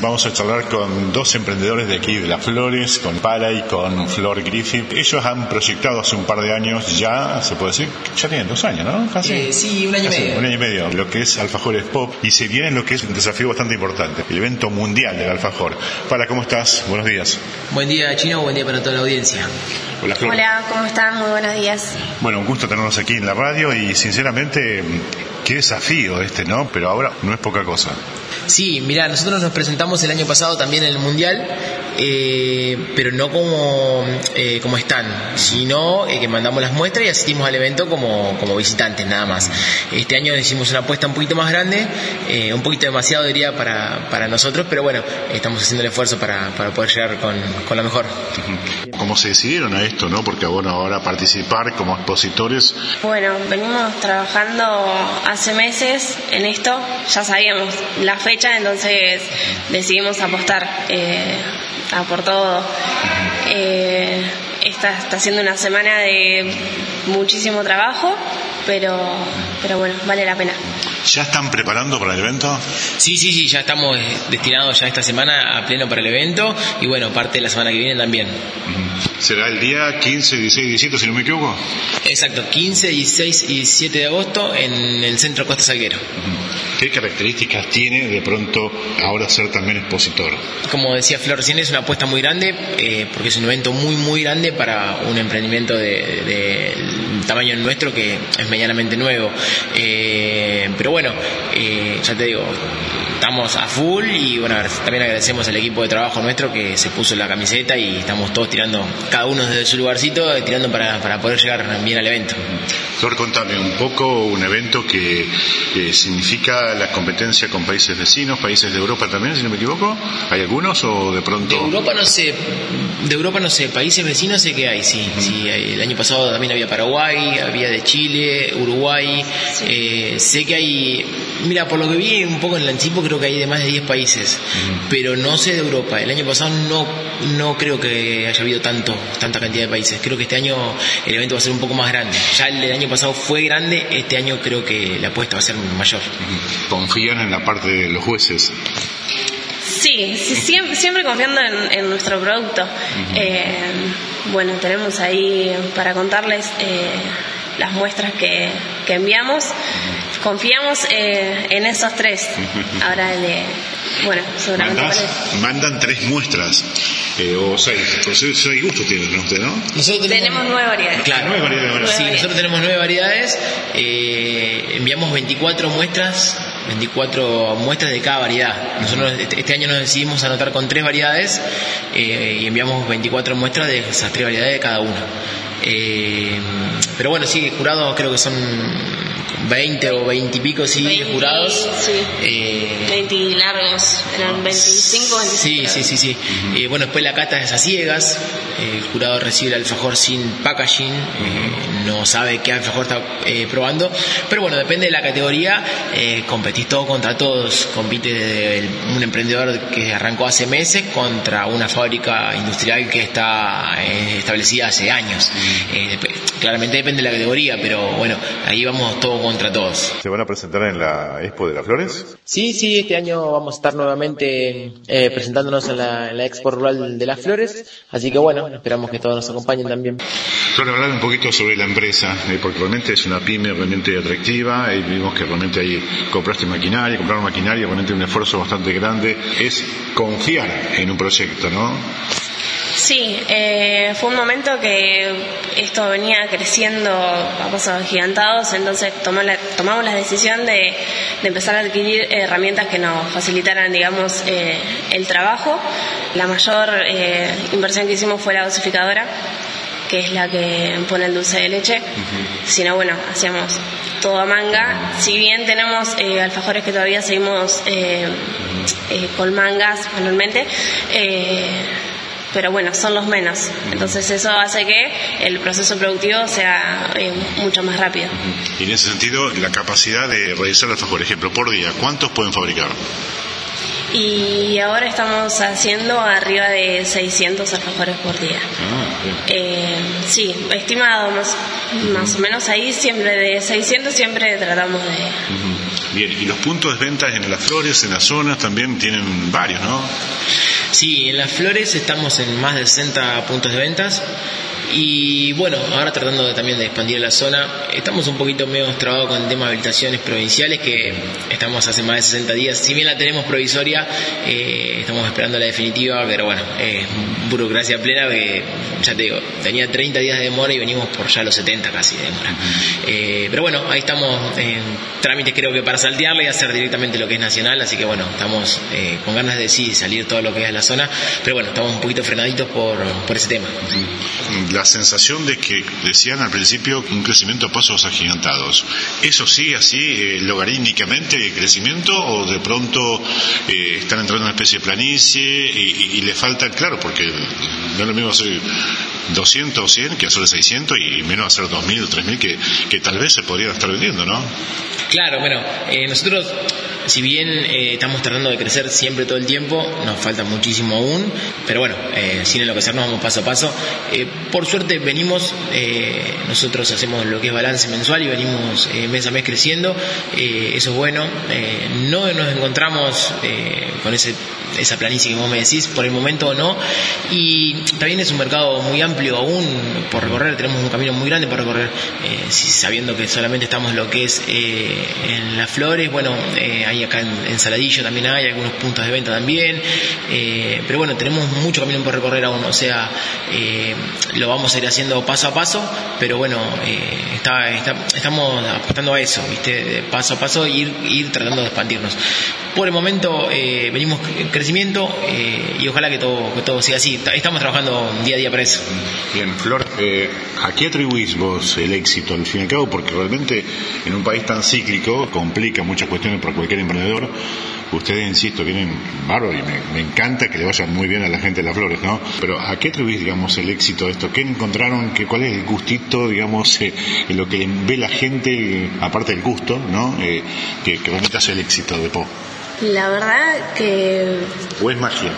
Vamos a charlar con dos emprendedores de aquí de Las Flores, con Pala y con Flor Griffith. Ellos han proyectado hace un par de años ya, se puede decir, ya tienen 2 años, ¿no? Casi. Sí, un año y medio. Un año y medio, lo que es Alfajores Pop, y se viene lo que es un desafío bastante importante, el evento mundial del alfajor. Pala, ¿cómo estás? Buenos días. Buen día, Chino, buen día para toda la audiencia. Hola, Flor. Hola, ¿cómo están? Muy buenos días. Bueno, un gusto tenernos aquí en la radio y sinceramente, qué desafío ¿no? Pero ahora no es poca cosa. Sí, mirá, nosotros nos presentamos el año pasado también en el Mundial, pero no como stand, sino que mandamos las muestras y asistimos al evento como visitantes nada más. Este año hicimos una apuesta un poquito más grande, un poquito demasiado diría para nosotros, pero bueno, estamos haciendo el esfuerzo para poder llegar con lo mejor. ¿Cómo se decidieron a esto, no? Porque bueno, ahora participar como expositores. Bueno, venimos trabajando hace meses en esto, ya sabíamos la fecha, entonces decidimos apostar a por todo. Esta está siendo una semana de muchísimo trabajo, pero bueno, vale la pena. ¿Ya están preparando para el evento? Sí, ya estamos destinados ya esta semana a pleno para el evento y bueno, parte de la semana que viene también. ¿Será el día 15, 16 y 17, si no me equivoco? Exacto, 15, 16 y 17 de agosto en el Centro Costa Salguero. ¿Qué características tiene de pronto ahora ser también expositor? Como decía Flor recién, es una apuesta muy grande porque es un evento muy grande para un emprendimiento del tamaño nuestro que es medianamente nuevo. Pero bueno, ya te digo, estamos a full y bueno, también agradecemos al equipo de trabajo nuestro que se puso la camiseta y estamos todos tirando, cada uno desde su lugarcito, tirando para poder llegar bien al evento. Flor, contame un poco, un evento que significa la competencia con países vecinos, países de Europa también, si no me equivoco. ¿Hay algunos o de pronto? De Europa no sé, países vecinos sé que hay, sí. El año pasado también había Paraguay, había de Chile, Uruguay, sé que hay, mira, por lo que vi un poco en el anticipo creo que hay de más de 10 países, pero no sé de Europa. El año pasado no creo que haya habido tanta cantidad de países. Creo que este año el evento va a ser un poco más grande. Ya el del año pasado fue grande, este año creo que la apuesta va a ser mayor. ¿Confían en la parte de los jueces? Sí, siempre confiando en nuestro producto. Bueno, tenemos ahí para contarles las muestras que enviamos. Confiamos en esos 3. Ahora bueno, seguramente mandan 3 muestras o 6. 6 gustos tienen usted, ¿no? Nosotros tenemos 9 variedades. Claro, 9 variedades. Sí, nosotros tenemos 9 variedades. Enviamos 24 muestras de cada variedad. Nosotros este año nos decidimos anotar con 3 variedades y enviamos 24 muestras de esas 3 variedades de cada una. Pero bueno, sí, jurados creo que son 20 o 20 y pico, sí, 20, jurados. Sí. 20 largos, eran 25, 25. Sí. Bueno, después la cata es a ciegas. El jurado recibe el alfajor sin packaging, no sabe qué alfajor está probando, pero bueno, depende de la categoría, competís todo contra todos. Compite un emprendedor que arrancó hace meses contra una fábrica industrial que está establecida hace años. Claramente depende de la categoría, pero bueno, ahí vamos todos contra todos. ¿Se van a presentar en la Expo de Las Flores? Sí, este año vamos a estar nuevamente presentándonos en la Expo Rural de Las Flores, así que bueno, esperamos que todos nos acompañen también. Quiero hablar un poquito sobre la empresa, porque realmente es una pyme realmente atractiva, y vimos que realmente ahí compraron maquinaria, realmente un esfuerzo bastante grande, es confiar en un proyecto, ¿no? Sí, fue un momento que esto venía creciendo a pasos agigantados, entonces tomamos la decisión de empezar a adquirir herramientas que nos facilitaran, digamos, el trabajo. La mayor inversión que hicimos fue la dosificadora, que es la que pone el dulce de leche. Si no, bueno, hacíamos todo a manga. Si bien tenemos alfajores que todavía seguimos con mangas manualmente, pero bueno, son los menos. Entonces eso hace que el proceso productivo sea mucho más rápido. Y en ese sentido, la capacidad de realizar alfajores, por ejemplo, por día, ¿cuántos pueden fabricar? y ahora estamos haciendo arriba de 600 alfajores por día. Sí, estimado más o menos ahí, siempre de 600 siempre tratamos de... Bien, y los puntos de venta en Las Flores, en las zonas, también tienen varios, ¿no? Sí, en Las Flores estamos en más de 60 puntos de ventas. Y bueno, ahora tratando también de expandir la zona, estamos un poquito medio trabados con el tema de habilitaciones provinciales, que estamos hace más de 60 días, si bien la tenemos provisoria, estamos esperando la definitiva, pero bueno, burocracia plena, que ya te digo, tenía 30 días de demora y venimos por ya los 70 casi de demora. Pero bueno, ahí estamos en trámites, creo que para saltearla y hacer directamente lo que es nacional, así que bueno, estamos con ganas de sí salir todo lo que es la zona, pero bueno, estamos un poquito frenaditos por ese tema. La sensación de que decían al principio un crecimiento a pasos agigantados. ¿Eso sigue así, logarítmicamente el crecimiento, o de pronto están entrando en una especie de planicie y le falta, claro, porque no es lo mismo hacer 200 o 100 que hacer 600 y menos hacer 2.000 o 3.000 que tal vez se podrían estar vendiendo, ¿no? Claro, bueno, nosotros, si bien estamos tratando de crecer siempre todo el tiempo, nos falta muchísimo aún, pero bueno, sin enloquecernos vamos paso a paso. Por suerte venimos, nosotros hacemos lo que es balance mensual y venimos mes a mes creciendo, eso es bueno. No nos encontramos con esa planicie que vos me decís, por el momento no, y también es un mercado muy amplio aún por recorrer, tenemos un camino muy grande para recorrer, sabiendo que solamente estamos lo que es en Las Flores, bueno, hay acá en Saladillo también hay algunos puntos de venta también, pero bueno, tenemos mucho camino por recorrer aún, o sea, lo vamos a ir haciendo paso a paso, pero bueno, estamos apostando a eso, ¿viste? De paso a paso ir tratando de expandirnos. Por el momento venimos crecimiento y ojalá que todo siga así. Estamos trabajando día a día para eso. Bien, Flor, ¿a qué atribuís vos el éxito al fin y al cabo? Porque realmente en un país tan cíclico complica muchas cuestiones para cualquier emprendedor. Ustedes, insisto, vienen bárbaro y me encanta que le vaya muy bien a la gente de Las Flores, ¿no? Pero ¿a qué atribuís, digamos, el éxito de esto? ¿Qué encontraron? ¿Cuál es el gustito, digamos, en lo que ve la gente, aparte del gusto, ¿no? Que realmente hace el éxito de Po. La verdad que... ¿O es magia?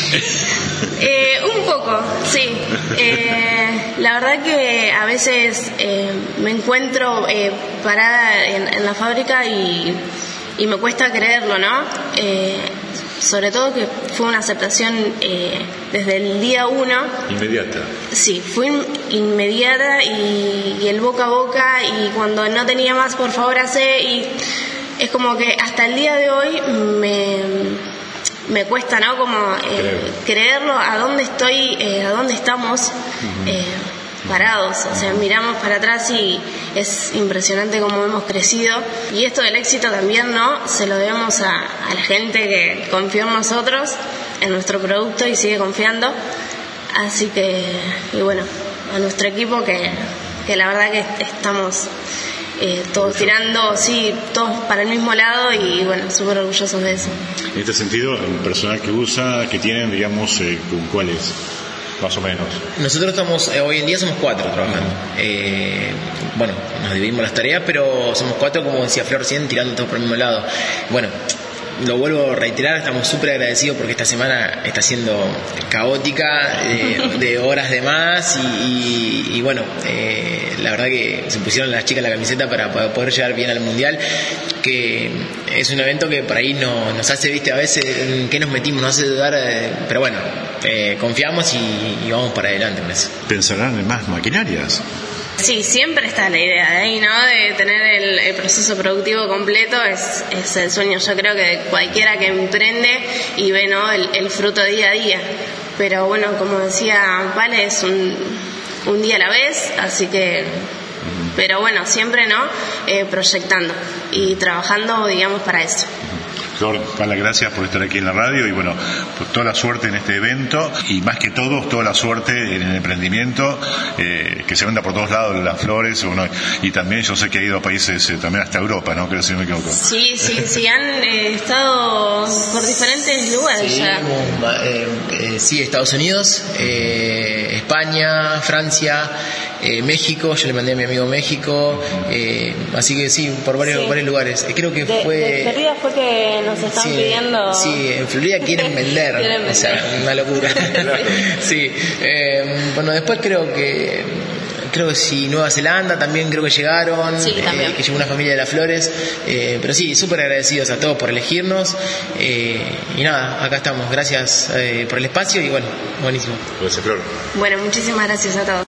Un poco, sí. La verdad que a veces me encuentro parada en la fábrica y me cuesta creerlo, ¿no? Sobre todo que fue una aceptación desde el día 1. Inmediata. Sí, fue inmediata y el boca a boca, y cuando no tenía más, por favor, hacé, y es como que hasta el día de hoy me cuesta, ¿no? Como creerlo, a dónde estoy, a dónde estamos parados. O sea, miramos para atrás y es impresionante cómo hemos crecido. Y esto del éxito también, ¿no? Se lo debemos a la gente que confió en nosotros, en nuestro producto, y sigue confiando. Así que, y bueno, a nuestro equipo que la verdad que estamos... todos tirando, sí, todos para el mismo lado, y bueno, súper orgullosos de eso. En este sentido, el personal que usa, que tienen, digamos, ¿cuál es? Más o menos. Nosotros estamos, hoy en día somos 4 trabajando. Bueno, nos dividimos las tareas, pero somos 4, como decía Flor recién, tirando todos por el mismo lado. Bueno, lo vuelvo a reiterar, estamos súper agradecidos porque esta semana está siendo caótica, de horas de más, y bueno, la verdad que se pusieron las chicas la camiseta para poder llegar bien al Mundial, que es un evento que por ahí nos hace, viste, a veces en qué nos metimos, nos hace dudar, pero bueno, confiamos y vamos para adelante con eso. ¿Pensarán en más maquinarias? Sí, siempre está la idea de ahí, ¿no? De tener el proceso productivo completo, es el sueño, yo creo, que de cualquiera que emprende y ve, ¿no? el fruto día a día. Pero bueno, como decía Vale, es un día a la vez, así que... Pero bueno, siempre, ¿no? Proyectando y trabajando, digamos, para eso. Flor, las gracias por estar aquí en la radio y bueno, pues toda la suerte en este evento y más que todo, toda la suerte en el emprendimiento, que se venda por todos lados Las Flores, bueno, y también yo sé que ha ido a países, también hasta Europa, ¿no? Creo, si no me equivoco. Sí, han estado por diferentes lugares sí, ya. Sí, Estados Unidos, España, Francia, México, yo le mandé a mi amigo México, así que sí, por varios lugares. Creo que de Florida fue que nos están pidiendo. Sí, en Florida quieren vender, o sea, una locura. Sí, bueno, después creo que sí, Nueva Zelanda también creo que llegaron, que llegó una familia de las Flores, pero sí, súper agradecidos a todos por elegirnos, y nada, acá estamos, gracias por el espacio y bueno, buenísimo. Gracias, Flor. Bueno, muchísimas gracias a todos.